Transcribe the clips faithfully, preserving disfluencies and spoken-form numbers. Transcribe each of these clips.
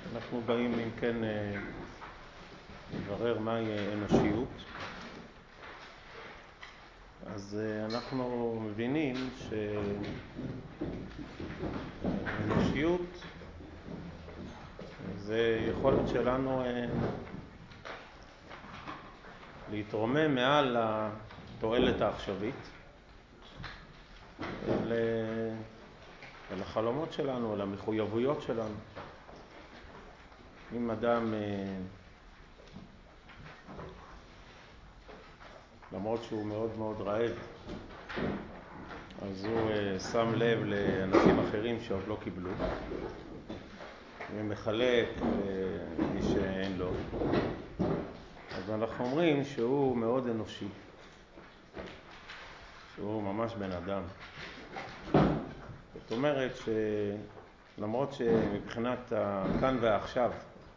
אנחנו באים אם כן לברר מהי אנושיות. אז אנחנו מבינים שאנושיות זה יכולת שלנו להתרומם מעל התועלת העכשווית אל, אל החלומות שלנו, אל המחויבויות שלנו. אם אדם, למרות שהוא מאוד מאוד רעב, אז הוא שם לב לאנשים אחרים שעוד לא קיבלו, ומחלק למי שאין לו, אז אנחנו אומרים שהוא מאוד אנושי, שהוא ממש בן אדם. זאת אומרת שלמרות שמבחינת הכאן והעכשיו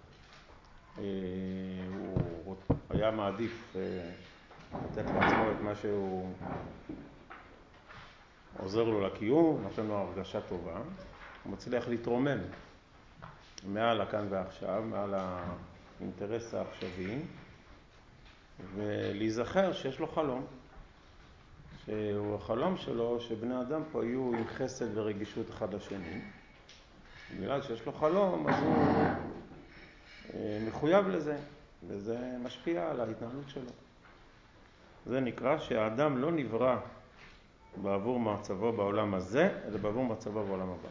הוא היה מעדיף לתת לעצמו את מה שהוא עוזר לו לקיום, נותן לו הרגשה טובה, הוא מצליח להתרומם מעל הכאן ועכשיו, מעל האינטרס העכשווי, ולהיזכר שיש לו חלום, שהוא החלום שלו שבני אדם פה יהיו עם חסד ורגישות אחד לשני. בגלל שיש לו חלום, אז הוא מחויב לזה, וזה משפיע על ההתנהלות שלו. זה נקרא שהאדם לא נברא בעבור מצבו בעולם הזה, אלא בעבור מצבו בעולם הבא.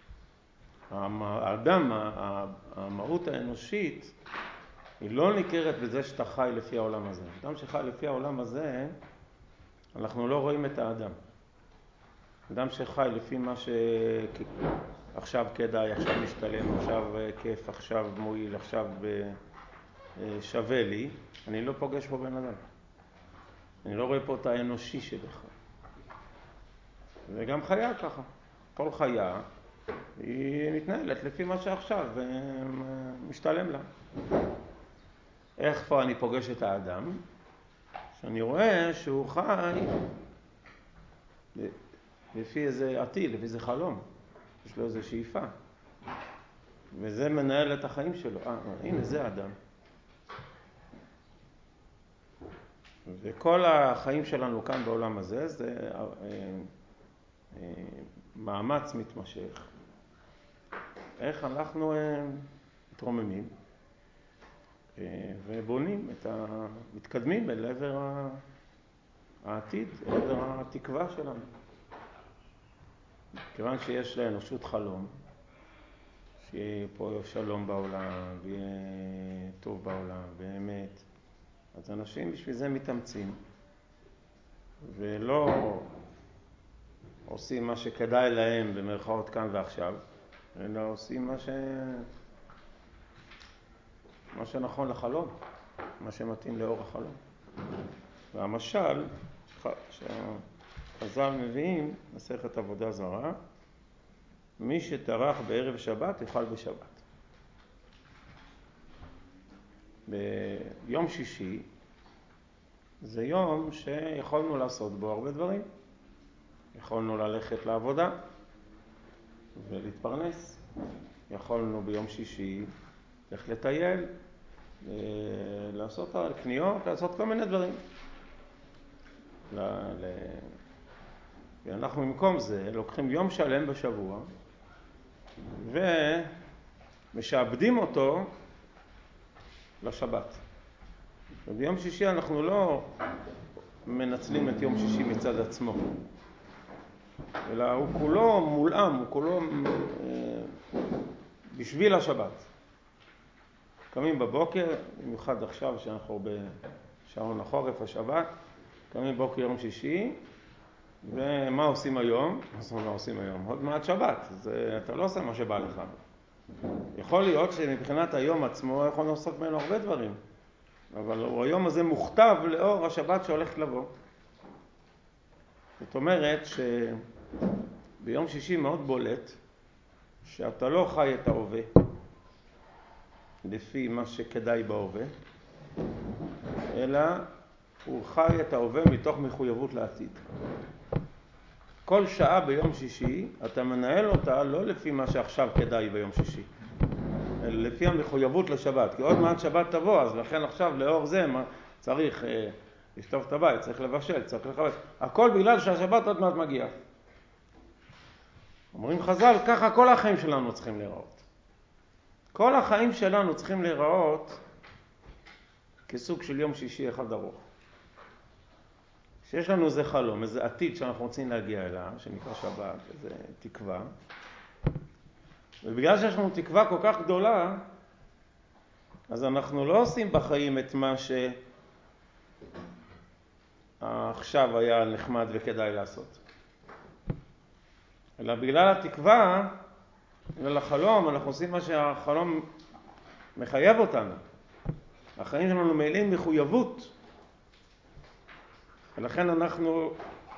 האדם, המהות האנושית, היא לא ניכרת בזה שאתה חי לפי העולם הזה. אדם שחי לפי העולם הזה, אנחנו לא רואים את האדם. אדם שחי לפי מה שעכשיו כדאי, עכשיו משתלם, עכשיו כיף, עכשיו מועיל, עכשיו שווה לי, אני לא פוגש פה בן אדם. אני לא רואה פה את האנושי שבך. וגם חיה ככה. כל חיה היא מתנהלת לפי מה שעכשיו משתלם לה. איך פה אני פוגש את האדם? שאני רואה שהוא חי לפי איזה עתיד, לפי איזה חלום. יש לו איזה שאיפה. וזה מנהל את החיים שלו. אה, הנה זה האדם. וכל החיים שלנו כאן בעולם הזה זה מאמץ מתמשך. איך אנחנו מתרוממים ובונים את ה... מתקדמים אל עבר העתיד, אל עבר התקווה שלנו. כיוון שיש לאנושות חלום, שיהיה פה שלום בעולם, ויהיה טוב בעולם, באמת, אז אנשים בשביל זה מתאמצים, ולא עושים מה שכדאי להם במרכאות כאן ועכשיו, אלא עושים מה ש... מה שנכון לחלום, מה שמתאים לאור החלום. והמשל שהחז"ל מביאים, מסכת עבודה זרה, מי שטרח בערב שבת יאכל בשבת. ביום שישי זה יום שיכולנו לעשות בו הרבה דברים. יכולנו ללכת לעבודה ולהתפרנס. יכולנו ביום שישי ללכת לטייל, לעשות קניות, לעשות כל מיני דברים. ואנחנו במקום זה לוקחים יום שלם בשבוע ומשעבדים אותו לשבת. וביום שישי אנחנו לא מנצלים את יום שישי מצד עצמו, אלא הוא כולו מולאם, הוא כולו בשביל השבת. קמים בבוקר, במיוחד עכשיו שאנחנו בשעון החורף השבת, קמים בבוקר יום שישי, ומה עושים היום? מה עושים היום? עוד מעט שבת, אז אתה לא עושה מה שבא לך. יכול להיות שמבחינת היום עצמו יכול לעשות ממנו הרבה דברים, אבל היום הזה מוכתב לאור השבת שהולכת לבוא. זאת אומרת שביום שישי מאוד בולט שאתה לא חי את ההווה לפי מה שכדאי בהווה, אלא הוא חי את ההווה מתוך מחויבות לעתיד. כל שעה ביום שישי אתה מנהל אותה לא לפי מה שעכשיו כדאי ביום שישי, אלא לפי המחויבות לשבת, כי עוד מעט שבת תבוא, אז לכן עכשיו לאור זה מה, צריך אה, לשטוף את הבית, צריך לבשל, צריך לחבש, הכל בגלל שהשבת עוד מעט מגיעה. אומרים חז"ל, ככה כל החיים שלנו צריכים להיראות. כל החיים שלנו צריכים להיראות כסוג של יום שישי אחד ארוך. שיש לנו איזה חלום, איזה עתיד שאנחנו רוצים להגיע אליו, שנקרא שבת, איזה תקווה. ובגלל שיש לנו תקווה כל כך גדולה, אז אנחנו לא עושים בחיים את מה שעכשיו היה נחמד וכדאי לעשות. אלא בגלל התקווה, בגלל החלום, אנחנו עושים מה שהחלום מחייב אותנו. החיים שלנו מלאים מחויבות. ולכן אנחנו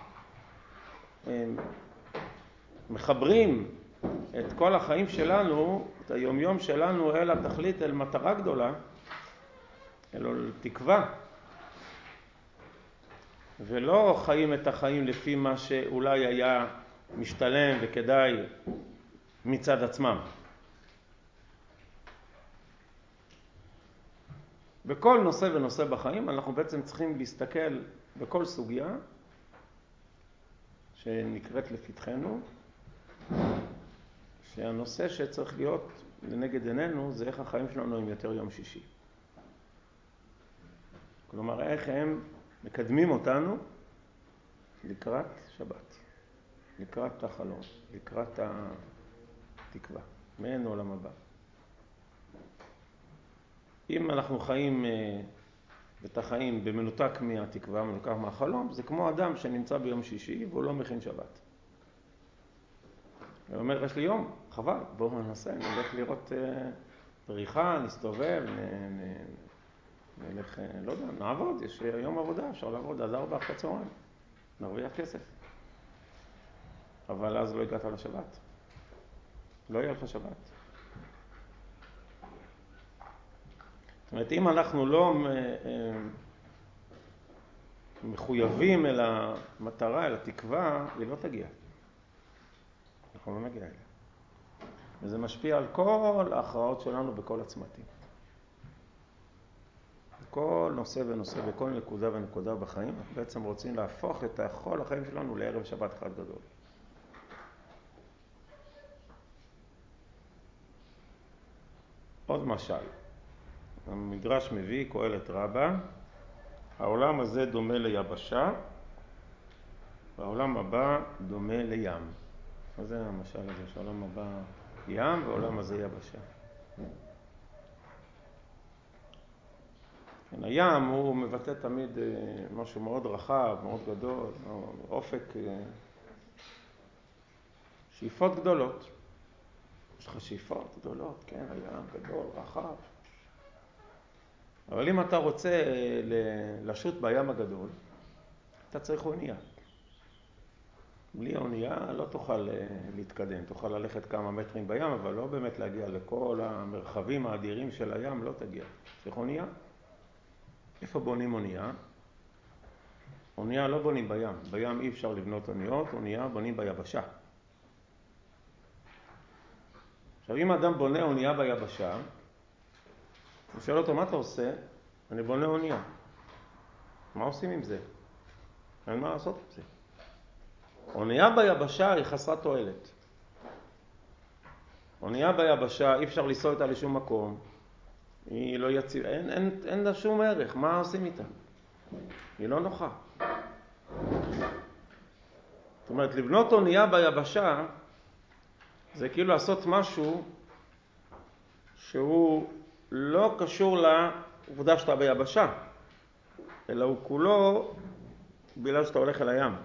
מחברים את כל החיים שלנו, את היומיום שלנו, אל התכלית, אל מטרה גדולה, אל תקווה. ולא חיים את החיים לפי מה שאולי היה משתלם וכדאי מצד עצמם. בכל נושא ונושא בחיים אנחנו בעצם צריכים להסתכל בכל סוגיה שנקראת לפתחנו, שהנושא שצריך להיות לנגד עינינו זה איך החיים שלנו הם יותר יום שישי. כלומר, איך הם מקדמים אותנו לקראת שבת, לקראת החלום, לקראת התקווה, מעין עולם הבא. אם אנחנו חיים את החיים במנותק מהתקווה, מנותק מהחלום, זה כמו אדם שנמצא ביום שישי והוא לא מכין שבת. הוא אומר, יש לי יום, חבל, בואו ננסה, נלך לראות פריחה, נסתובב, נ, נ, נלך, לא יודע, נעבוד, יש יום עבודה, אפשר לעבוד עד ארבע אחרי צהריים, נרוויח כסף. אבל אז לא הגעת לשבת. לא יהיה לך שבת. זאת אומרת, אם אנחנו לא מחויבים אל המטרה, אל התקווה, היא לא תגיע. אנחנו לא נגיע אליה. וזה משפיע על כל ההכרעות שלנו בכל הצמתים. בכל נושא ונושא, בכל נקודה ונקודה בחיים, אנחנו בעצם רוצים להפוך את כל החיים שלנו לערב שבת אחד גדול. עוד משל. המדרש מביא קהלת רבה, העולם הזה דומה ליבשה, והעולם הבא דומה לים. מה זה המשל הזה? שהעולם הבא ים והעולם הזה יבשה. כן, הים הוא מבטא תמיד משהו מאוד רחב, מאוד גדול, אופק, שאיפות גדולות. יש לך שאיפות גדולות, כן, הים גדול, רחב. אבל אם אתה רוצה לשוט בים הגדול, אתה צריך אונייה. בלי אונייה לא תוכל להתקדם, תוכל ללכת כמה מטרים בים, אבל לא באמת להגיע לכל המרחבים האדירים של הים, לא תגיע. צריך אונייה. איפה בונים אונייה? אונייה לא בונים בים. בים אי אפשר לבנות אוניות, אונייה בונים ביבשה. עכשיו, אם אדם בונה אונייה ביבשה, הוא שואל אותו, מה אתה עושה? אני בונה אונייה. מה עושים עם זה? אין מה לעשות עם זה. אונייה ביבשה היא חסרת תועלת. אונייה ביבשה אי אפשר לנסוע איתה לשום מקום. היא לא יציב, אין, אין, אין לה שום ערך. מה עושים איתה? היא לא נוחה. זאת אומרת, לבנות אונייה ביבשה זה כאילו לעשות משהו שהוא לא קשור לעובדה שאתה ביבשה, אלא הוא כולו בגלל שאתה הולך אל הים.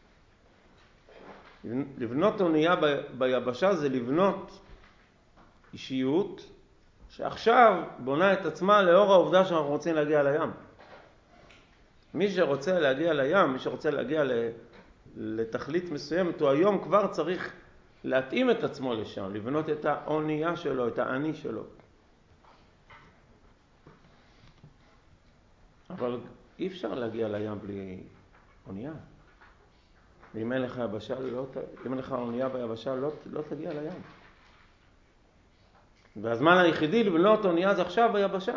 לבנות אונייה ביבשה זה לבנות אישיות שעכשיו בונה את עצמה לאור העובדה שאנחנו רוצים להגיע לים. מי שרוצה להגיע לים, מי שרוצה להגיע לתכלית מסוימת, הוא היום כבר צריך להתאים את עצמו לשם, לבנות את האונייה שלו, את האני שלו. אבל אי אפשר להגיע לים בלי אונייה. ואם אין לך יבשה, לא, אם אין לך אונייה ביבשה, לא, לא תגיע לים. והזמן היחידי לבנות אונייה זה עכשיו ביבשה.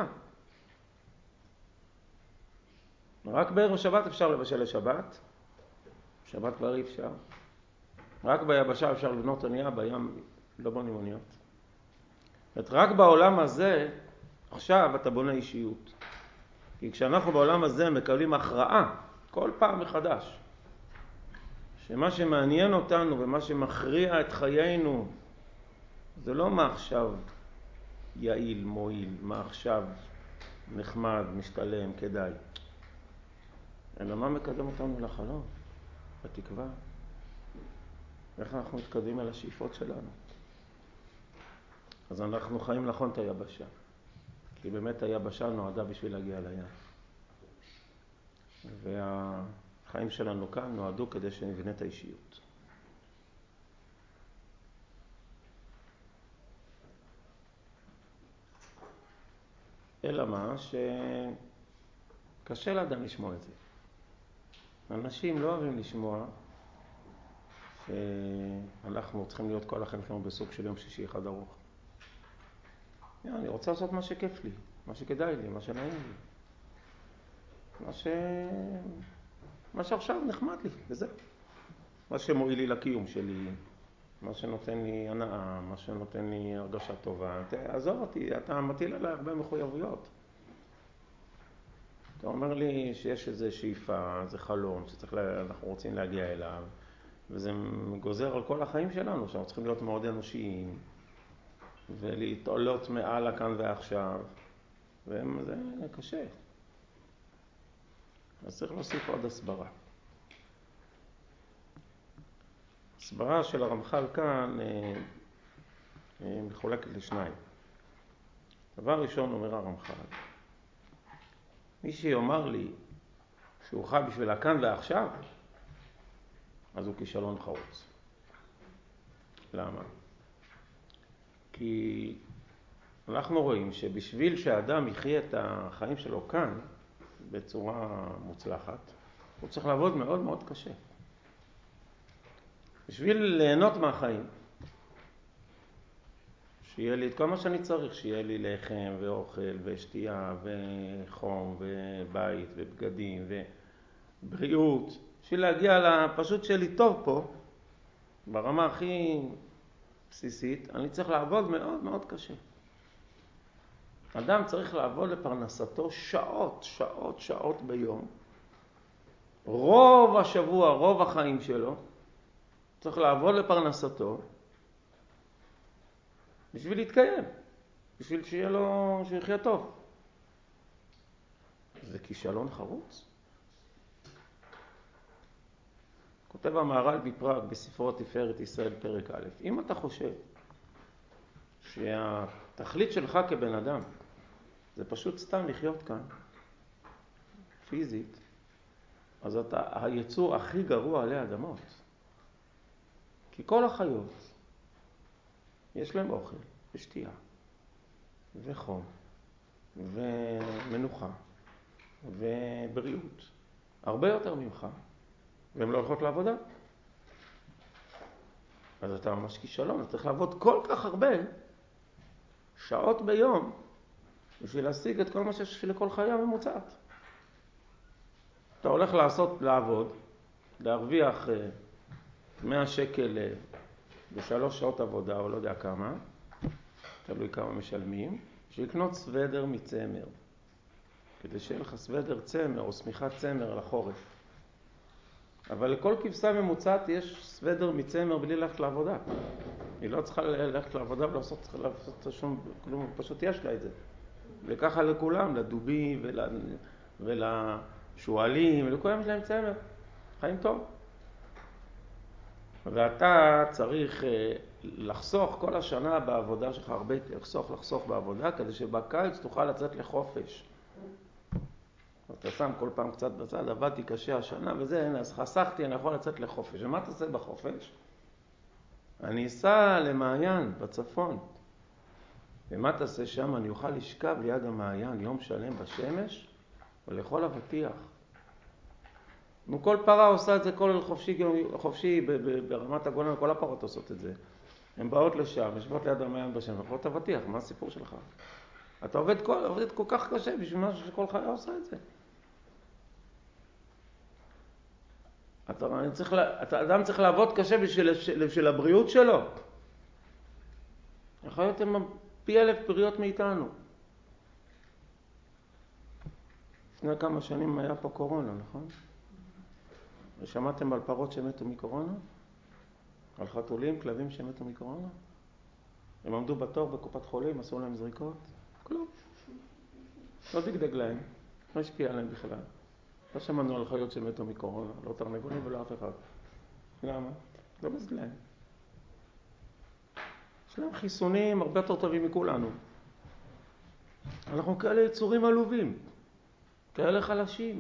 רק בערב שבת אפשר לבשל לשבת, שבת כבר אי אפשר. רק ביבשה אפשר לבנות אונייה, בים לא בונים אוניות. רק בעולם הזה, עכשיו אתה בונה אישיות. כי כשאנחנו בעולם הזה מקבלים הכרעה, כל פעם מחדש, שמה שמעניין אותנו ומה שמכריע את חיינו, זה לא מה עכשיו יעיל, מועיל, מה עכשיו נחמד, משתלם, כדאי. אלא מה מקדם אותנו לחלום, בתקווה. איך אנחנו מתקדמים על השאיפות שלנו. אז אנחנו חיים נכון את היבשה. כי באמת היבשה נועדה בשביל להגיע לים. והחיים שלנו כאן נועדו כדי שנבנה את האישיות. אלא מה? שקשה לאדם לשמוע את זה. אנשים לא אוהבים לשמוע שאנחנו צריכים להיות כל החיים שלנו בסוג של יום שישי אחד ארוך. אני רוצה לעשות מה שכיף לי, מה שכדאי לי, מה שנעים לי. מה ש... מה שעכשיו נחמד לי, וזה. מה שמועיל לי לקיום שלי, מה שנותן לי הנאה, מה שנותן לי הרגשה טובה. תעזור אותי, אתה מטיל עליי הרבה מחויבויות. אתה אומר לי שיש איזו שאיפה, איזה חלום, שאנחנו רוצים להגיע אליו, וזה גוזר על כל החיים שלנו, שאנחנו צריכים להיות מאוד אנושיים, ולהתעלות מעל הכאן ועכשיו, וזה קשה. אז צריך להוסיף עוד הסברה. הסברה של הרמח"ל כאן מחולקת לשניים. דבר ראשון אומר הרמח"ל, מי שיאמר לי שהוא חי בשביל הכאן ועכשיו, אז הוא כישלון חרוץ. למה? כי אנחנו רואים שבשביל שהאדם יחיה את החיים שלו כאן בצורה מוצלחת, הוא צריך לעבוד מאוד מאוד קשה. בשביל ליהנות מהחיים, שיהיה לי את כל מה שאני צריך, שיהיה לי לחם ואוכל ושתייה וחום ובית ובגדים ובריאות, בשביל להגיע לפשוט שלי טוב פה, ברמה הכי בסיסית, אני צריך לעבוד מאוד מאוד קשה. אדם צריך לעבוד לפרנסתו שעות, שעות, שעות ביום. רוב השבוע, רוב החיים שלו, צריך לעבוד לפרנסתו בשביל להתקיים, בשביל שיהיה לו, שיחיה טוב. זה כישלון חרוץ. כותב המהר"ל בפראג בספרו תפארת ישראל פרק א', אם אתה חושב שהתכלית שלך כבן אדם זה פשוט סתם לחיות כאן, פיזית, אז אתה היצור הכי גרוע עלי אדמות. כי כל החיות יש להם אוכל ושתייה וחום ומנוחה ובריאות הרבה יותר ממך, והן לא הולכות לעבודה. אז אתה ממש כישלון, אתה צריך לעבוד כל כך הרבה שעות ביום בשביל להשיג את כל מה שיש לכל חיה ממוצעת. אתה הולך לעשות, לעבוד, להרוויח מאה שקל בשלוש שעות עבודה, או לא יודע כמה, תלוי כמה משלמים, שיקנות סוודר מצמר, כדי שיהיה לך סוודר צמר או סמיכת צמר לחורף. אבל לכל כבשה ממוצעת יש סוודר מצמר בלי ללכת לעבודה. היא לא צריכה ללכת לעבודה ולעשות, צריכה לעשות שום כלום, פשוט יש לה את זה. וככה לכולם, לדובים ול, ולשואלים, ולכולם יש להם צמר. חיים טוב. ואתה צריך לחסוך כל השנה בעבודה שלך, הרבה לחסוך, לחסוך בעבודה, כדי שבקיץ תוכל לצאת לחופש. אתה שם כל פעם קצת בצד, עבדתי קשה השנה וזה, אז חסכתי, אני יכול לצאת לחופש. ומה אתה עושה בחופש? אני אסע למעיין בצפון. ומה תעשה שם? אני אוכל לשכב ליד המעיין יום שלם בשמש ולאכול אבטיח. כל פרה עושה את זה כל חופשי, חופשי ברמת הגולן, כל הפרות עושות את זה. הן באות לשם, יושבות ליד המעיין בשם, ואוכלות אבטיח, מה הסיפור שלך? אתה עובד כל, עובד כל כך קשה בשביל משהו שכל חיה עושה את זה. אתה, אני צריך, אתה, אדם צריך לעבוד קשה בשביל, בשביל הבריאות שלו. החיות הן פי אלף פריות מאיתנו. לפני כמה שנים היה פה קורונה, נכון? ושמעתם על פרות שמתו מקורונה? על חתולים, כלבים שמתו מקורונה? הם עמדו בתור בקופת חולים, עשו להם זריקות? כלום. לא דגדג להם, לא השפיע עליהם בכלל. לא שמענו על חיות שמתו מקורונה, לא תרנגולים ולא אף אחד. למה? לא מזג להם. יש להם חיסונים הרבה יותר טובים מכולנו. אנחנו כאלה יצורים עלובים, כאלה חלשים.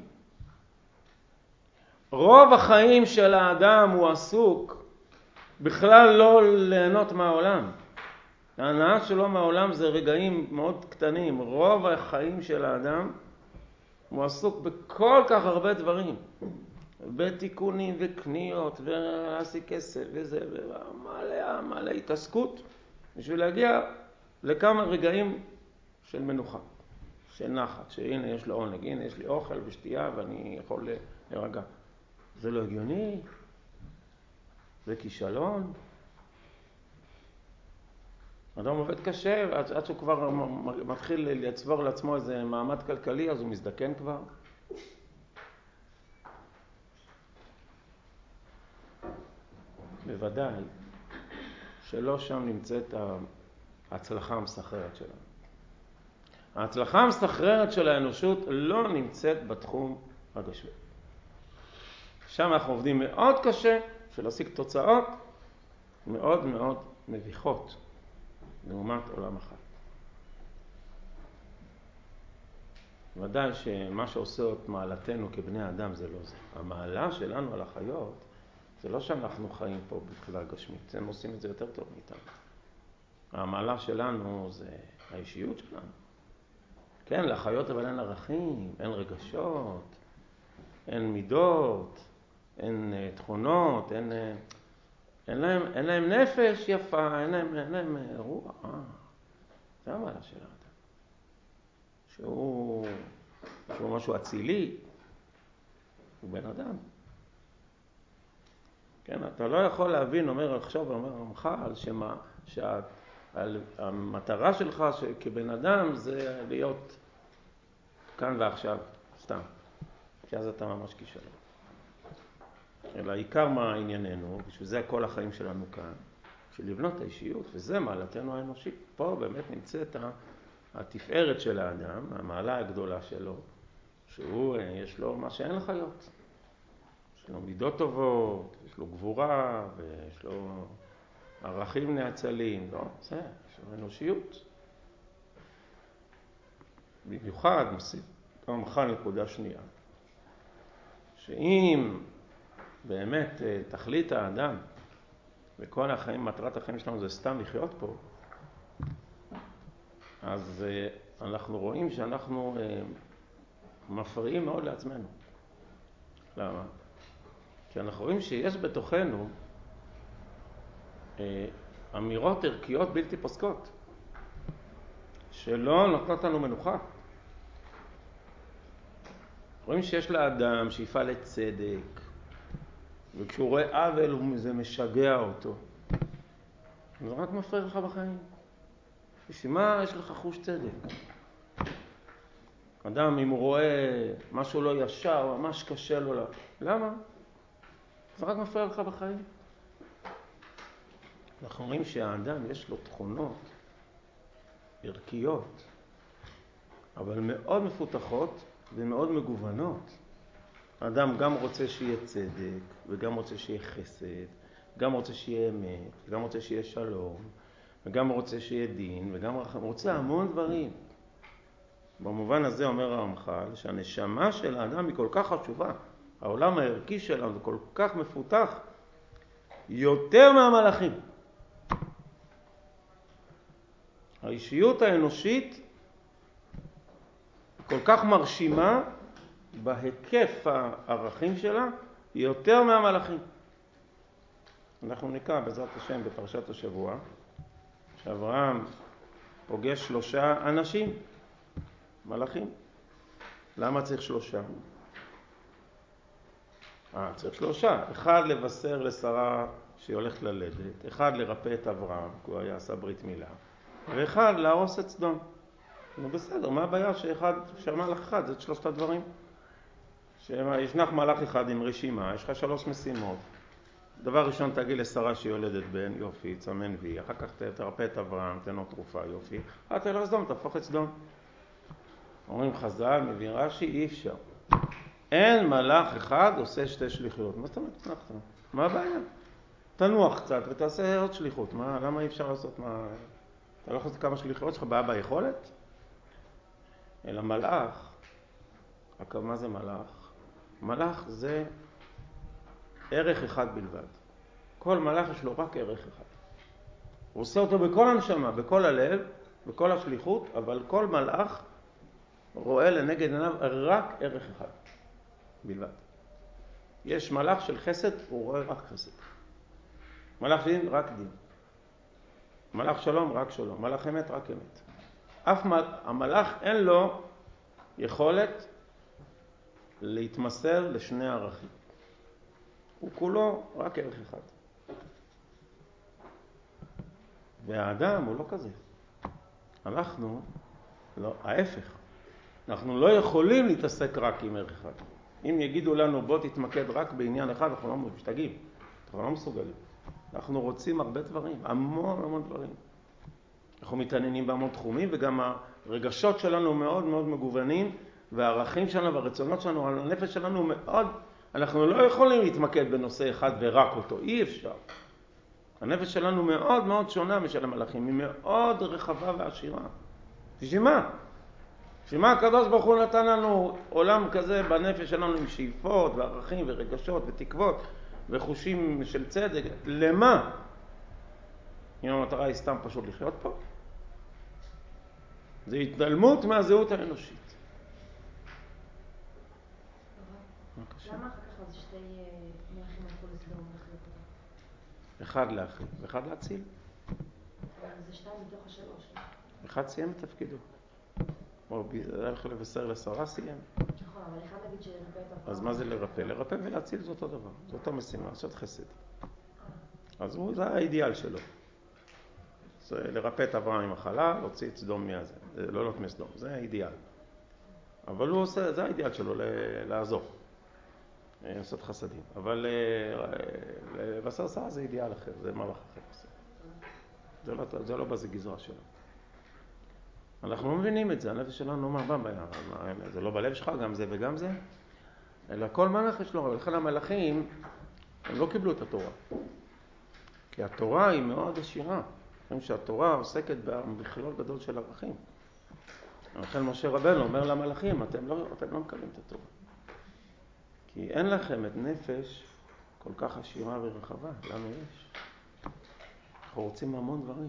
רוב החיים של האדם הוא עסוק בכלל לא ליהנות מהעולם. ההנאה שלו מהעולם זה רגעים מאוד קטנים. רוב החיים של האדם הוא עסוק בכל כך הרבה דברים. בתיקונים וקניות ולהשיג כסף וזה, ומלא, מלא התעסקות בשביל להגיע לכמה רגעים של מנוחה, של נחת, שהנה יש לו עונג, הנה יש לי אוכל ושתייה ואני יכול להירגע. זה לא הגיוני, זה כישלון. אדם עובד קשה, עד, עד שהוא כבר מתחיל לצבור לעצמו איזה מעמד כלכלי, אז הוא מזדקן כבר. בוודאי שלא שם נמצאת ההצלחה המסחררת שלנו. ההצלחה המסחררת של האנושות לא נמצאת בתחום הגשמי. שם אנחנו עובדים מאוד קשה בשביל להשיג תוצאות מאוד מאוד מביכות לעומת עולם אחד. ודאי שמה שעושה את מעלתנו כבני אדם זה לא זה. המעלה שלנו על החיות זה לא שאנחנו חיים פה בבחינה גשמית, הם עושים את זה יותר טוב מאיתנו. המעלה שלנו זה האישיות שלנו. כן, לחיות אבל אין ערכים, אין רגשות, אין מידות, אין תכונות, אין, אין, להם, אין להם נפש יפה, אין להם, אין להם רוח. אה, זה המעלה של האדם. שהוא, שהוא משהו אצילי, הוא בן אדם. כן, אתה לא יכול להבין, אומר עכשיו, אומר רמח"ל, שמה, שהמטרה שלך כבן אדם זה להיות כאן ועכשיו, סתם. כי אז אתה ממש כישלון. אלא עיקר מה ענייננו, בשביל זה כל החיים שלנו כאן, בשביל לבנות האישיות, וזה מעלתנו האנושית. פה באמת נמצאת התפארת של האדם, המעלה הגדולה שלו, שהוא, יש לו מה שאין לחיות. יש לו מידות טובות, יש לו גבורה, ויש לו ערכים נאצלים. לא, זה, יש לו אנושיות. במיוחד, מוסיף רמח"ל נקודה שנייה, שאם באמת תכלית האדם וכל החיים, מטרת החיים שלנו זה סתם לחיות פה, אז אנחנו רואים שאנחנו מפריעים מאוד לעצמנו. למה? כי אנחנו רואים שיש בתוכנו אמירות ערכיות בלתי פוסקות שלא נותנות לנו מנוחה. רואים שיש לאדם שאיפה לצדק, וכשהוא רואה עוול זה משגע אותו. זה רק מפריע לך בחיים. בשביל מה יש לך חוש צדק? אדם אם הוא רואה משהו לא ישר, ממש קשה לו. למה? זה רק מפריע לך בחיים. אנחנו רואים שהאדם יש לו תכונות ערכיות, אבל מאוד מפותחות ומאוד מגוונות. האדם גם רוצה שיהיה צדק, וגם רוצה שיהיה חסד, גם רוצה שיהיה אמת, וגם רוצה שיהיה שלום, וגם רוצה שיהיה דין, וגם רוצה המון דברים. במובן הזה אומר הרמח"ל שהנשמה של האדם היא כל כך חשובה. העולם הערכי שלנו הוא כל כך מפותח, יותר מהמלאכים. האישיות האנושית כל כך מרשימה בהיקף הערכים שלה, יותר מהמלאכים. אנחנו נקרא בעזרת השם בפרשת השבוע. אברהם פוגש שלושה אנשים, מלאכים. למה צריך שלושה? אה, צריך שלושה. אחד לבשר לשרה שהיא הולכת ללדת, אחד לרפא את אברהם, כי הוא היה עשה ברית מילה, ואחד להרוס את סדום. נו בסדר, מה הבעיה שאחד, שהמלאך אחד, זה שלושת הדברים? שישנך מלאך אחד עם רשימה, יש לך שלוש משימות. דבר ראשון, תגיד לשרה שהיא יולדת בן, יופי, צמן וי, אחר כך תרפא את אברהם, תן לו תרופה, יופי. אה, תלך סדום, תהפוך את סדום. אומרים חז"ל, מביא רש"י, אי אפשר. אין מלאך אחד עושה שתי שליחויות. מה זאת אומרת? תנחת? מה הבעיה? תנוח קצת ותעשה עוד שליחות. מה, למה אי אפשר לעשות? מה, אתה לא יכול לעשות כמה שליחויות שלך בעיה ביכולת? אלא מלאך, אגב, מה זה מלאך? מלאך זה ערך אחד בלבד. כל מלאך יש לו רק ערך אחד. הוא עושה אותו בכל הנשמה, בכל הלב, בכל השליחות, אבל כל מלאך רואה לנגד עיניו רק ערך אחד בלבד. יש מלאך של חסד, הוא רואה רק חסד. מלאך דין, רק דין. מלאך שלום, רק שלום. מלאך אמת, רק אמת. אף מל... המלאך אין לו יכולת להתמסר לשני ערכים. הוא כולו רק ערך אחד. והאדם הוא לא כזה. אנחנו, לא, ההפך. אנחנו לא יכולים להתעסק רק עם ערך אחד. אם יגידו לנו בוא תתמקד רק בעניין אחד, אנחנו לא משתגעים. אנחנו לא מסוגלים. אנחנו רוצים הרבה דברים, המון המון דברים. אנחנו מתעניינים בהמון תחומים, וגם הרגשות שלנו מאוד מאוד מגוונים, והערכים שלנו והרצונות שלנו, הנפש שלנו מאוד, אנחנו לא יכולים להתמקד בנושא אחד ורק אותו, אי אפשר. הנפש שלנו מאוד מאוד שונה משל המלאכים, היא מאוד רחבה ועשירה. בשביל מה? בשביל מה הקדוש ברוך הוא נתן לנו עולם כזה בנפש שלנו עם שאיפות וערכים ורגשות ותקוות וחושים של צדק? למה? אם המטרה היא סתם פשוט לחיות פה? זה התעלמות מהזהות האנושית. למה אחר כך אז שתי מלאכים הלכו לסדום להחליף אותם? אחד להחליף, ואחד להציל. אבל זה שתיים מתוך השלוש. אחד סיים את תפקידו. או הלך לבשר לשרה סיים. נכון, אבל אחד נגיד שלרפא את אברהם. אז מה זה לרפא? לרפא ולהציל זה אותו דבר. זו אותה משימה, לעשות חסד. אז הוא, זה האידיאל שלו. זה לרפא את אברהם עם החלה, להוציא את סדום מהזה. לא להיות מסדום, זה האידיאל. אבל הוא עושה, זה האידיאל שלו, לעזור. לעשות חסדים. אבל לבשר שרה זה אידיאל אחר, זה מלאך אחר. זה לא, זה לא בזה גזרה שלו. אנחנו לא מבינים את זה, הנפש שלנו, מה, מה, מה, זה לא בלב שלך, גם זה וגם זה. אלא כל מלאך יש לו, ולכן המלאכים, הם לא קיבלו את התורה. כי התורה היא מאוד עשירה. חושבים שהתורה עוסקת במכלול גדול של ערכים. לכן משה רבנו אומר למלאכים, אתם לא, אתם לא מקבלים את התורה. כי אין לכם את נפש כל כך עשירה ורחבה. לנו יש. אנחנו רוצים המון דברים.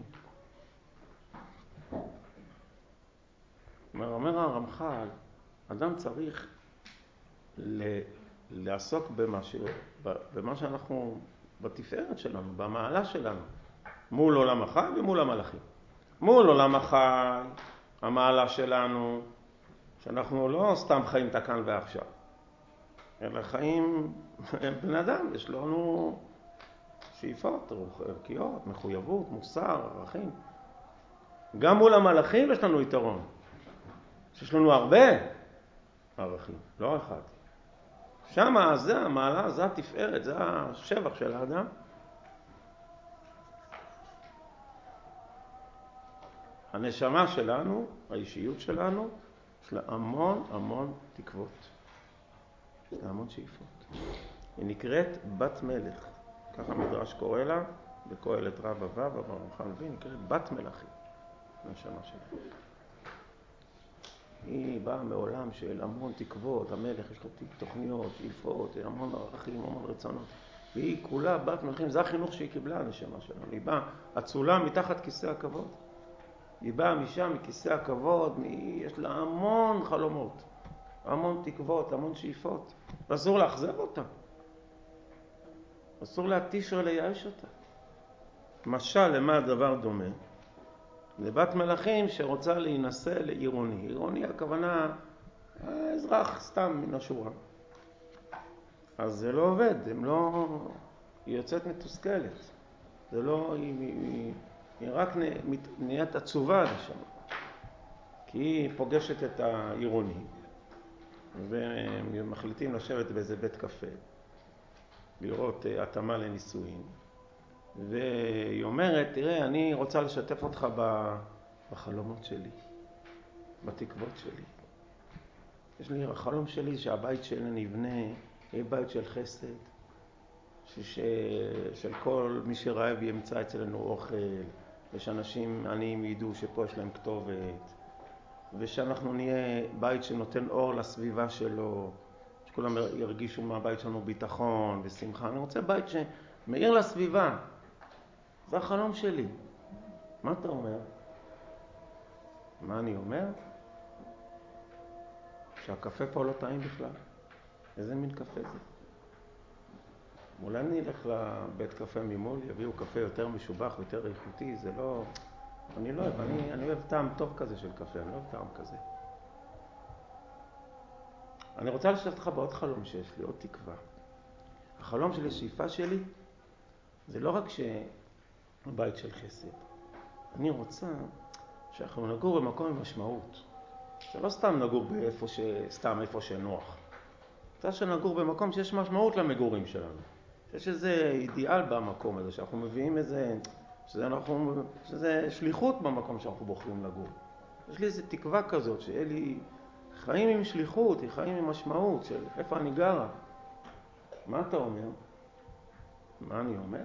אומר, אומר הרמח"ל, אדם צריך ל, לעסוק במה, ש, במה שאנחנו, בתפארת שלנו, במעלה שלנו, מול עולם החי ומול המלאכים. מול עולם החי, המעלה שלנו, שאנחנו לא סתם חיים את הכאן ועכשיו, אלא חיים בן אדם, יש לנו שאיפות, ערכיות, מחויבות, מוסר, ערכים. גם מול המלאכים יש לנו יתרון. יש לנו הרבה ערכים, לא אחד. שם זה המעלה, זה התפארת, זה השבח של האדם. הנשמה שלנו, האישיות שלנו, יש לה המון המון תקוות. יש לה המון שאיפות. היא נקראת בת מלך. ככה המדרש קורא לה, בקהלת רבא ו' ברמח"ל מביא, נקראת בת מלכים. הנשמה שלה. היא באה מעולם של המון תקוות, המלך יש לו תוכניות, שאיפות, המון ערכים, המון רצונות. והיא כולה בת מלכים, זה החינוך שהיא קיבלה, הנשמה שלנו. היא באה אצולה מתחת כיסא הכבוד. היא באה משם, מכיסא הכבוד, יש לה המון חלומות, המון תקוות, המון שאיפות. ואסור לאכזב אותה. אסור להתיש או לייאש אותה. משל למה הדבר דומה? זה בת מלאכים שרוצה להינשא לעירוני. עירוני הכוונה האזרח סתם מן השורה. אז זה לא עובד, הם לא... היא יוצאת מתוסכלת. זה לא... היא, היא, היא רק נהיית עצובה לשם. כי היא פוגשת את העירוני, והם מחליטים לשבת באיזה בית קפה, לראות התאמה לנישואין, והיא אומרת, תראה, אני רוצה לשתף אותך בחלומות שלי, בתקוות שלי. יש לי החלום שלי שהבית שלנו נבנה, יהיה בית של חסד, ש... של כל מי שרעב ימצא אצלנו אוכל, ושאנשים עניים ידעו שפה יש להם כתובת, ושאנחנו נהיה בית שנותן אור לסביבה שלו, שכולם ירגישו מהבית שלנו ביטחון ושמחה. אני רוצה בית שמאיר לסביבה. זה החלום שלי. מה אתה אומר? מה אני אומר? שהקפה פה לא טעים בכלל. איזה מין קפה זה? אולי אני אלך לבית קפה ממול, יביאו קפה יותר משובח ויותר איכותי, זה לא... אני לא אוהב, אני, אני אוהב טעם טוב כזה של קפה, אני לא אוהב טעם כזה. אני רוצה לשתף אותך בעוד חלום שיש לי, עוד תקווה. החלום שלי, שאיפה שלי, זה לא רק שבית של חסד. אני רוצה שאנחנו נגור במקום עם משמעות. זה לא סתם נגור באיפה ש... סתם איפה שנוח. זה שנגור במקום שיש משמעות למגורים שלנו. שיש איזה אידיאל במקום הזה, שאנחנו מביאים איזה... שזה, אנחנו... שזה שליחות במקום שאנחנו בוחרים לגור. יש לי איזו תקווה כזאת, שיהיה לי חיים עם שליחות, חיים עם משמעות, של איפה אני גרה. מה אתה אומר? מה אני אומר?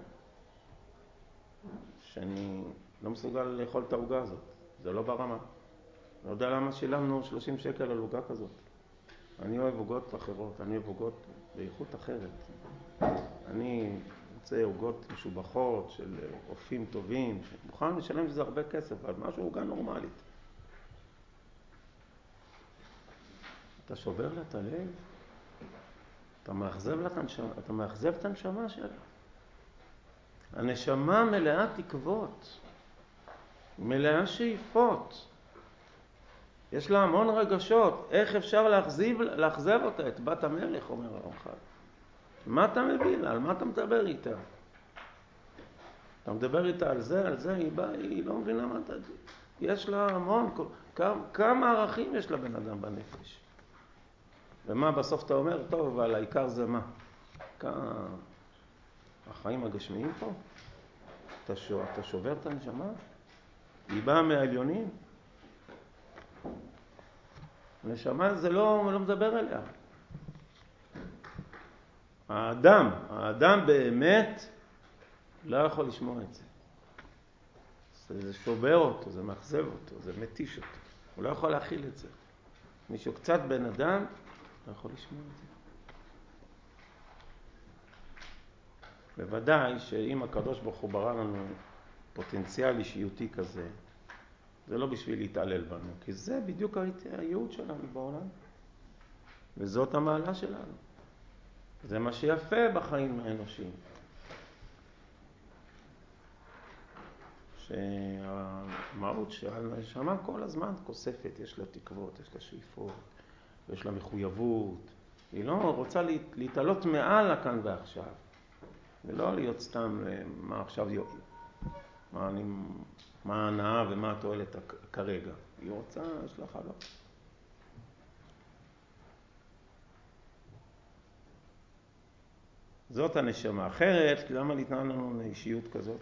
שאני לא מסוגל לאכול את העוגה הזאת. זה לא ברמה. לא יודע למה שילמנו שלושים שקל על עוגה כזאת. אני אוהב עוגות אחרות, אני אוהב עוגות באיכות אחרת. אני רוצה עוגות משובחות של אופים טובים, שמוכן לשלם שזה הרבה כסף, אבל משהו עוגה נורמלית. אתה שובר לה את הלב, אתה מאכזב לה את הנשמה, אתה מאכזב את הנשמה שלה. הנשמה מלאה תקוות, מלאה שאיפות. יש לה המון רגשות. איך אפשר להחזיב, להחזב אותה, את בת המלך, אומר הרמח"ל. מה אתה מביא לה? על מה אתה מדבר איתה? אתה מדבר איתה על זה, על זה, היא באה, היא לא מבינה מה אתה... יש לה המון, כמה, כמה ערכים יש לבן אדם בנפש. ומה בסוף אתה אומר? טוב, אבל העיקר זה מה? כמה... החיים הגשמיים פה? אתה, שו, אתה שובר את הנשמה? היא באה מהעליונים? הנשמה זה לא, לא מדבר אליה. האדם, האדם באמת לא יכול לשמוע את זה. זה שובר אותו, זה מאכזב אותו, זה מתיש אותו. הוא לא יכול להכיל את זה. מישהו קצת בן אדם לא יכול לשמוע את זה. בוודאי שאם הקדוש ברוך הוא ברא לנו פוטנציאל אישיותי כזה, זה לא בשביל להתעלל בנו, כי זה בדיוק הייעוד שלנו בעולם. וזאת המעלה שלנו. זה מה שיפה בחיים האנושיים. שהמהות שהנשמה כל הזמן כוספת, יש לה תקוות, יש לה שאיפות, יש לה מחויבות. היא לא רוצה להתעלות מעל לכאן ועכשיו. ולא להיות סתם מה עכשיו יופי. מה, אני, מה ההנאה ומה התועלת כרגע. היא רוצה, יש לה חלום. זאת הנשמה. אחרת, למה ניתנה לנו אישיות כזאת?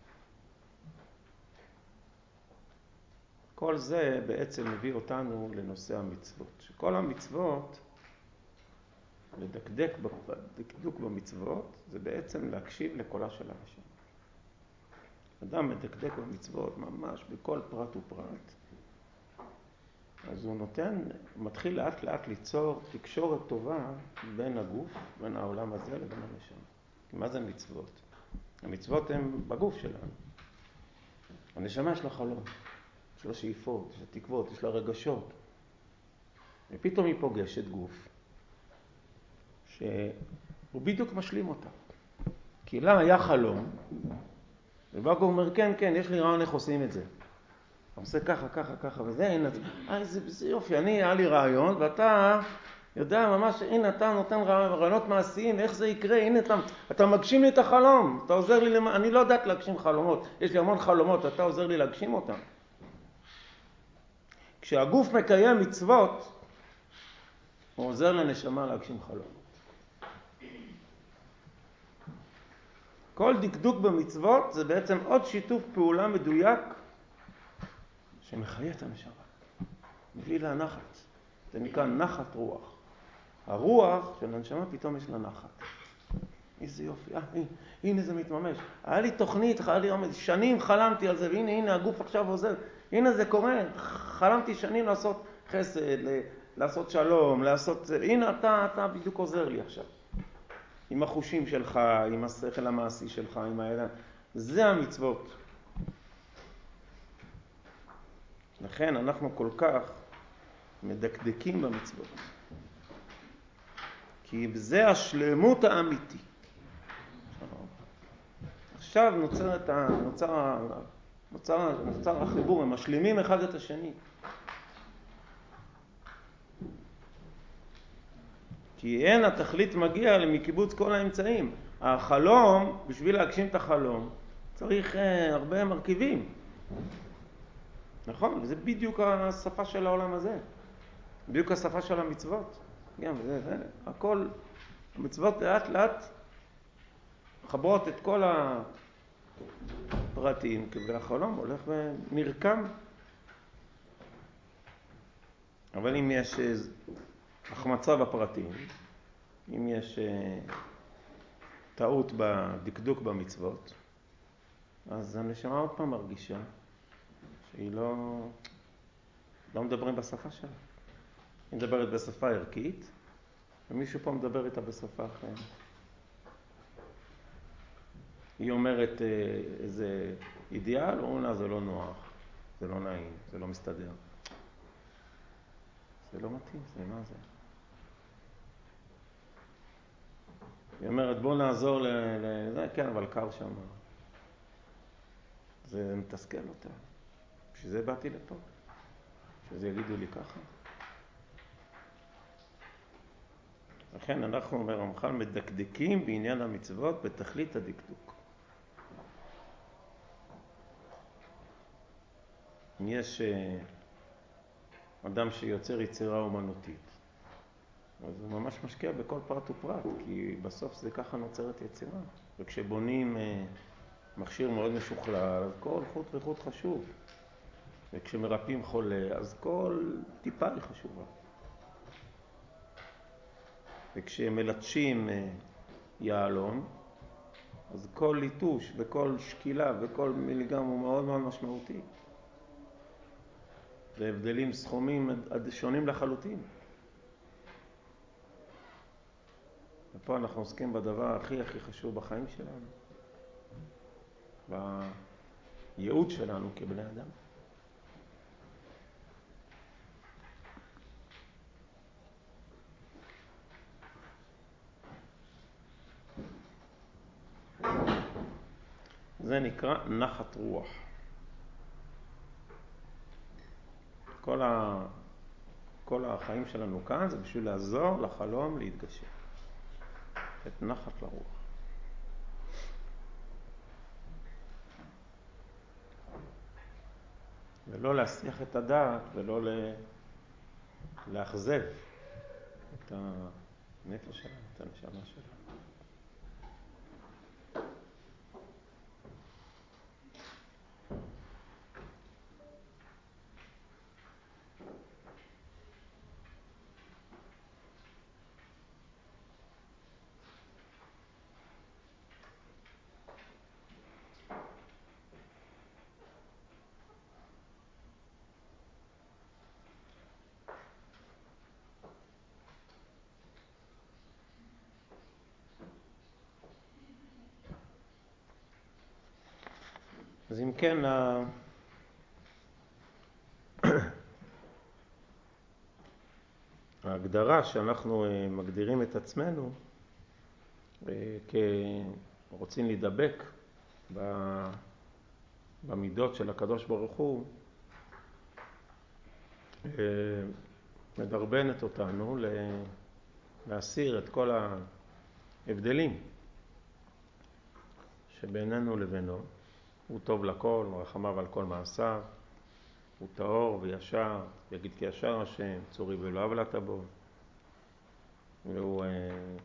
כל זה בעצם מביא אותנו לנושא המצוות. שכל המצוות, לדקדק, דקדוק במצוות, זה בעצם להקשיב לקולה של הנשמה. אדם מדקדק במצוות ממש בכל פרט ופרט. אז הוא נותן, הוא מתחיל לאט לאט ליצור תקשורת טובה בין הגוף, בין העולם הזה לבין הנשמה. מה זה מצוות? המצוות הן בגוף שלנו. הנשמה יש לה חלום, יש לה שאיפות, יש לה תקוות, יש לה רגשות. ופתאום היא פוגשת גוף שהוא בדיוק משלים אותה. כי לה היה חלום, ובאגו אומר, כן, כן, יש לי רעיון איך עושים את זה. אתה עושה ככה, ככה, ככה, וזה, הנה, אה, זה, זה יופי, אני, היה לי רעיון, ואתה יודע ממש, הנה, אתה נותן רעיונות מעשיים, איך זה יקרה, הנה, אתה, אתה מגשים לי את החלום, אתה עוזר לי, למ... אני לא יודעת להגשים חלומות, יש לי המון חלומות, אתה עוזר לי להגשים אותם. כשהגוף מקיים מצוות, הוא עוזר לנשמה להגשים חלומות. כל דקדוק במצוות זה בעצם עוד שיתוף פעולה מדויק שמחיה את הנשמה, מביא לה נחת. זה נקרא נחת רוח. הרוח של הנשמה פתאום יש לה נחת. איזה יופי, אה, הנה, הנה זה מתממש. היה לי תוכנית, היה לי עומד, שנים חלמתי על זה, והנה, הנה הגוף עכשיו עוזר. הנה זה קורה, חלמתי שנים לעשות חסד, לעשות שלום, לעשות... הנה אתה, אתה בדיוק עוזר לי עכשיו. עם החושים שלך, עם השכל המעשי שלך, עם הידיים. זה המצוות. לכן אנחנו כל כך מדקדקים במצוות. כי זה השלמות האמיתי. עכשיו נוצר, את ה... נוצר... נוצר... נוצר החיבור, הם משלימים אחד את השני. כי אין התכלית מגיע מקיבוץ כל האמצעים. החלום, בשביל להגשים את החלום, צריך uh, הרבה מרכיבים. נכון? וזה בדיוק השפה של העולם הזה. בדיוק השפה של המצוות. גם זה, זה, הכל, המצוות לאט לאט מחברות את כל הפרטים, והחלום הולך ונרקם. אבל אם יש החמצה בפרטים, אם יש טעות בדקדוק במצוות, אז הנשמה עוד פעם מרגישה שהיא לא, לא מדברים בשפה שלה. היא מדברת בשפה ערכית, ומישהו פה מדבר איתה בשפה אחרת. היא אומרת איזה אידיאל, או נה, זה לא נוח, זה לא נעים, זה לא מסתדר. זה לא מתאים, זה מה זה? היא אומרת, בוא נעזור לזה, כן, אבל קר שם. זה מתסכל אותה. בשביל זה באתי לפה. שזה יגידו לי ככה. לכן אנחנו אומר, המחל מדקדקים בעניין המצוות בתכלית הדקדוק. אם יש אדם שיוצר יצירה אומנותית, אז הוא ממש משקיע בכל פרט ופרט, כי בסוף זה ככה נוצרת יצירה. וכשבונים מכשיר מאוד משוכלל, אז כל חוט וחוט חשוב. וכשמרפאים חולה, אז כל טיפה היא חשובה. וכשמלטשים יעלום, אז כל ליטוש וכל שקילה וכל מיליגרם הוא מאוד מאוד משמעותי. זה הבדלים סכומים שונים לחלוטין. ופה אנחנו עוסקים בדבר הכי הכי חשוב בחיים שלנו. בייעוד שלנו כבני אדם. זה נקרא נחת רוח. כל, ה... כל החיים שלנו כאן זה בשביל לעזור לחלום להתגשם. את נחת לרוח. ולא להסיח את הדעת ולא לאכזב את הנפש שלנו, את הנשמה שלנו. אז אם כן, ההגדרה שאנחנו מגדירים את עצמנו כרוצים להידבק במידות של הקדוש ברוך הוא, מדרבנת אותנו להסיר את כל ההבדלים שבינינו לבינו. הוא טוב לכל, רחמיו על כל מעשיו, הוא טהור וישר, יגיד כי ישר השם, צורי ולא עוולת בו. והוא אה,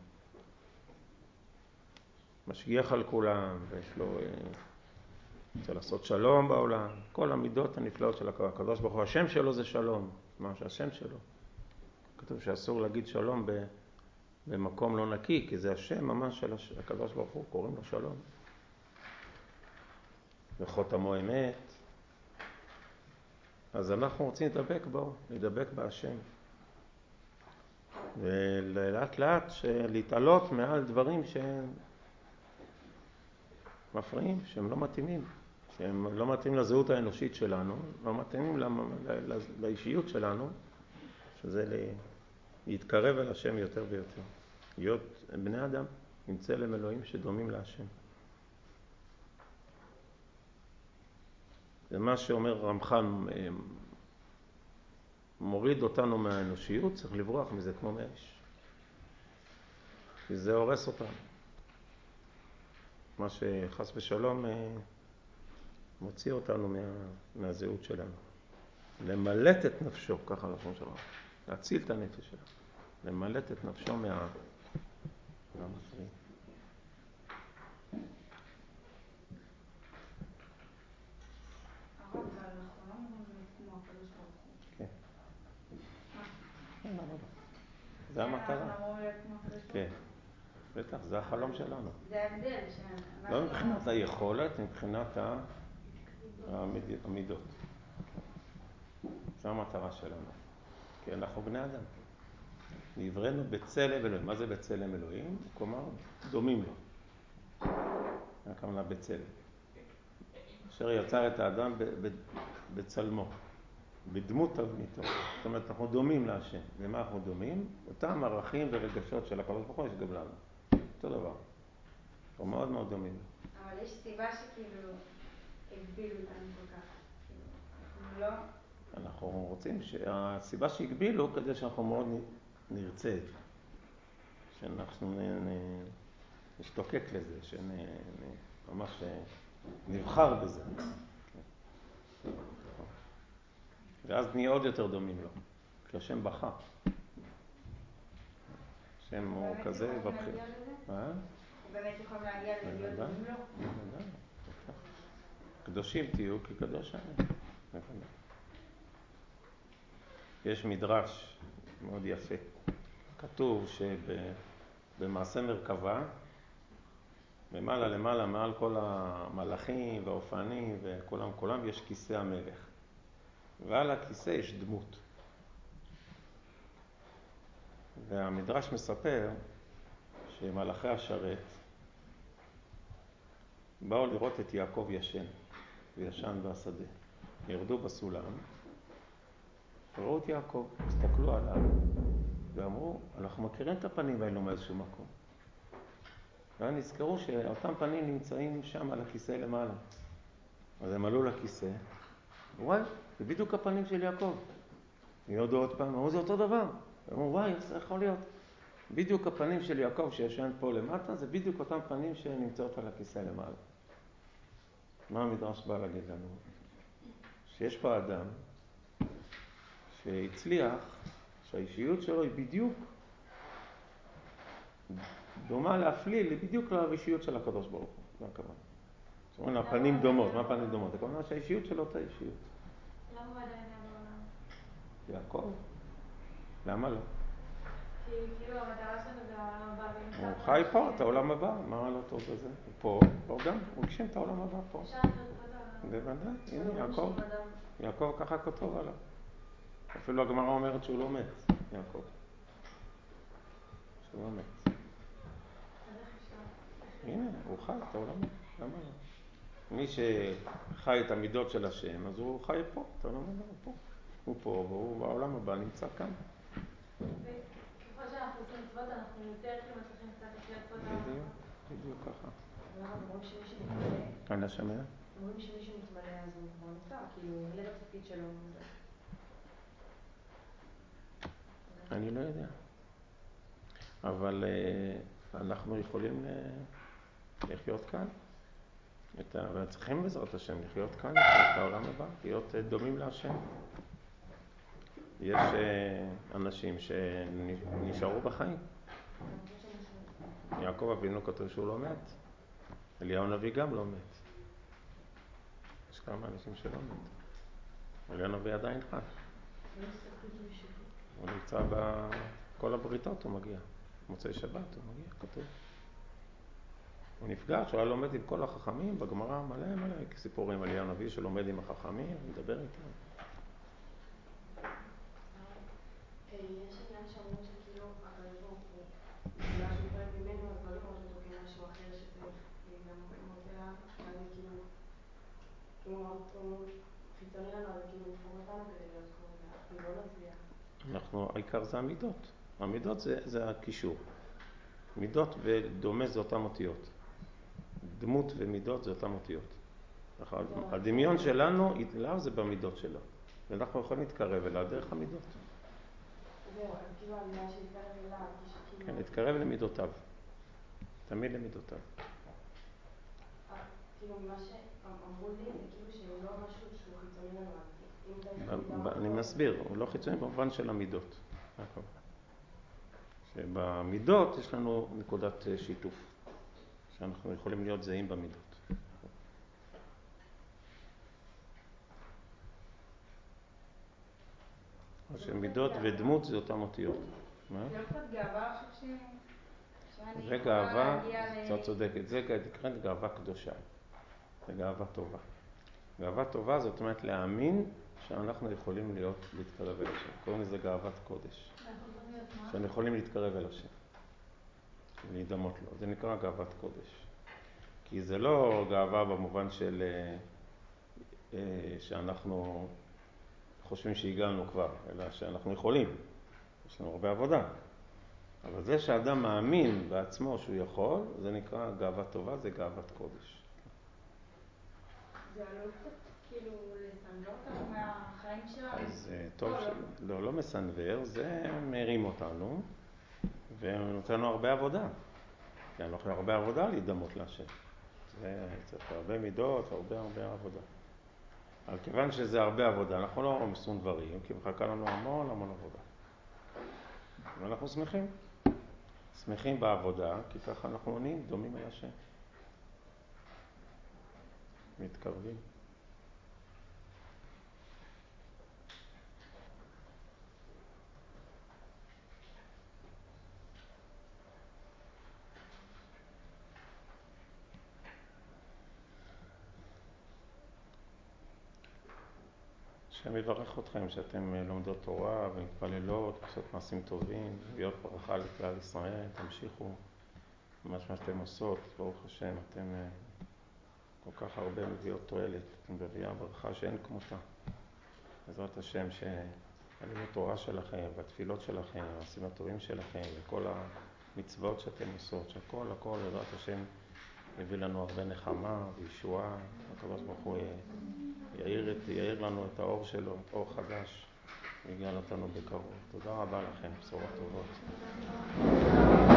משגיח על כולם, ויש לו, אה, רוצה לעשות שלום בעולם. כל המידות הנפלאות של הקדוש ברוך הוא, השם שלו זה שלום, מה שהשם שלו. כתוב שאסור להגיד שלום במקום לא נקי, כי זה השם ממש של הקדוש ברוך הוא, קוראים לו שלום. וחותמו אמת. אז אנחנו רוצים לדבק בו, לדבק בהשם. ולאט לאט להתעלות מעל דברים שהם מפריעים, שהם לא מתאימים, שהם לא מתאימים לזהות האנושית שלנו, לא מתאימים לא, לא, לאישיות שלנו, שזה להתקרב אל השם יותר ויותר. להיות בני אדם עם צלם אלוהים שדומים להשם. זה מה שאומר רמח"ל, מוריד אותנו מהאנושיות, צריך לברוח מזה כמו מאש. כי זה הורס אותנו. מה שחס ושלום מוציא אותנו מה, מהזהות שלנו. למלט את נפשו, ככה לשון שלנו. להציל את הנפש שלנו. למלט את נפשו מה... מהמפריעים. הרב, אנחנו לא אומרים כמו הקדוש ברוך הוא. כן. זה המטרה. אנחנו אמורים להיות כמו הקדוש ברוך הוא. כן. בטח, זה החלום שלנו. זה ההבדל. לא מבחינת היכולת, מבחינת המידות. זו המטרה שלנו. כי אנחנו בני אדם. נבראנו בצלם אלוהים. מה זה בצלם אלוהים? כלומר, דומים לו. מה הכוונה בצלם? אשר יצר את האדם בצלמו, בדמות תבניתו. זאת אומרת, אנחנו דומים להשם. למה אנחנו דומים? אותם ערכים ורגשות של הקדוש ברוך הוא יש גם לנו. אותו דבר. אנחנו מאוד מאוד דומים. אבל יש סיבה שכאילו הגבילו אותנו כל כך. אנחנו לא... אנחנו רוצים שהסיבה שהגבילו כדי שאנחנו מאוד נרצה את זה. שאנחנו נשתוקק לזה, שממש נבחר בזה. ואז נהיה עוד יותר דומים לו. כי השם בכה. השם הוא כזה ובחיר. אנחנו באמת יכולים להגיע לזה להיות דומים לו? קדושים תהיו כי קדוש אני. יש מדרש מאוד יפה. כתוב שבמעשה מרכבה, למעלה למעלה מעל כל המלאכים והאופנים וכולם כולם יש כיסא המלך. ועל הכיסא יש דמות. והמדרש מספר שמלאכי השרת באו לראות את יעקב ישן, וישן בשדה. ירדו בסולם, וראו את יעקב, הסתכלו עליו, ואמרו, אנחנו מכירים את הפנים האלו מאיזשהו מקום. והם נזכרו שאותם פנים נמצאים שם על הכיסא למעלה. אז הם עלו לכיסא, וואי, זה בדיוק הפנים של יעקב. ירדו עוד פעם, אמרו, זה אותו דבר. אמרו, וואי, זה יכול להיות. בדיוק הפנים של יעקב שישן פה למטה, זה בדיוק אותם פנים שנמצאות על הכיסא למעלה. מה המדרש בא להגיד לנו? שיש פה אדם שהצליח, שהאישיות שלו היא בדיוק דומה להפליל, בדיוק לאישיות של הקדוש ברוך הוא. זה הכוונה. זאת אומרת, הפנים דומות. מה הפנים דומות? זה כלומר שהאישיות שלו אותה אישיות. למה הוא עדיין היה בעולם? יעקב? למה לא? כי כאילו המטרה שלנו זה העולם הבא. הוא חי פה, את העולם הבא. מה לא טוב בזה? הוא פה, הוא גם, הוא הגשים את העולם הבא פה. אפשר לחיות את העולם. בוודאי, הנה יעקב. יעקב ככה כתוב עליו. אפילו הגמרא אומרת שהוא לא מת, יעקב. שהוא לא מת. הנה, הוא חי את העולם הבא. למה לא? מי שחי את המידות של השם, אז הוא חי פה, את העולם הבא, הוא פה. הוא פה, והוא בעולם הבא נמצא כאן. ככל שאנחנו עושים מצוות, אנחנו יותר כאילו מצליחים קצת לחיות פה את העולם. בדיוק, בדיוק ככה. אבל אומרים שמישהו מתמלא. אני שומע? אומרים שמישהו מתמלא, אז הוא כבר נפטר, כאילו הוא מילא בתפקיד שלו. אני לא יודע. אבל אנחנו יכולים לחיות כאן. וצריכים בעזרת השם לחיות כאן, את העולם הבא, להיות דומים להשם. יש אנשים שנשארו בחיים. יעקב אבינו כתוב שהוא לא מת. אליהו הנביא גם לא מת. יש כמה אנשים שלא מת. אליהו הנביא עדיין חי. הוא נמצא בכל הבריתות, הוא מגיע. מוצאי שבת הוא מגיע, כתוב. הוא נפגש, הוא היה לומד עם כל החכמים, בגמרא מלא מלא סיפורים על אליהו הנביא שלומד עם החכמים, מדבר איתם. יש עניין שאומרים שכאילו הקדוש ברוך הוא, בגלל שהוא פועל ממנו, אז לא לראות אותו כמשהו אחר שצריך להידמות אליו, ואז כאילו, אם הוא חיצוני לנו, אז כאילו יתפור אותנו כדי להיות קוראים אליו, כאילו לא נצליח. אנחנו, העיקר זה המידות. המידות זה, זה הקישור. מידות ודומה זה אותם אותיות. דמות ומידות זה אותם אותיות. הדמיון שלנו, אליו זה במידות שלו. ואנחנו יכולים להתקרב אליו דרך המידות. זהו, אז כאילו העניין שיתקרב אליו, כשכאילו... כן, להתקרב למידותיו. תמיד למידותיו. כאילו מה שאמרו לי זה כאילו שהוא לא משהו שהוא חיצוני לנו. אני מסביר, הוא לא חיצוני במובן של המידות. שבמידות יש לנו נקודת שיתוף. שאנחנו יכולים להיות זהים במידות. שמידות ודמות זה אותם אותיות. זה לא קצת גאווה, אני חושב שאני זה יכולה גאווה, להגיע ל... קצת צודקת, זה נקראת גאווה קדושה. זה גאווה טובה. גאווה טובה זאת אומרת להאמין שאנחנו יכולים להיות, להתקרב אל השם. קוראים לזה גאוות קודש. שאנחנו יכולים להתקרב אל השם. להידמות לו. זה נקרא גאוות קודש. כי זה לא גאווה במובן של שאנחנו חושבים שהגענו כבר, אלא שאנחנו יכולים. יש לנו הרבה עבודה. אבל זה שאדם מאמין בעצמו שהוא יכול, זה נקרא גאווה טובה, זה גאוות קודש. זה עלול קצת כאילו לסנגר אותנו מהחיים שלנו. אז טוב, לא, לא מסנבר, זה מרים אותנו, ונותן לנו הרבה עבודה. כי אנחנו הרבה עבודה להידמות להשם. זה צריך הרבה מידות, הרבה הרבה עבודה. אבל כיוון שזה הרבה עבודה, אנחנו לא מסון דברים, כי מחכה לנו המון המון עבודה. ואנחנו שמחים. שמחים בעבודה, כי ככה אנחנו עונים, דומים על השם. מתקרבים. השם יברך אתכם שאתם לומדות תורה ומתפללות, עושות מעשים טובים, מביאות ברכה לכלל ישראל, תמשיכו ממש מה שאתם עושות, ברוך השם, אתם כל כך הרבה מביאות תועלת, אתם מביאה ברכה שאין כמותה. בעזרת השם שהלימוד תורה שלכם והתפילות שלכם, המעשים הטובים שלכם וכל המצוות שאתם עושות, שהכל הכל בעזרת השם יביא לנו הרבה נחמה וישועה, הקדוש ברוך הוא יאיר, יאיר לנו את האור שלו, את אור חדש, ויגיע אותנו בקרוב. תודה רבה לכם, בשורות טובות.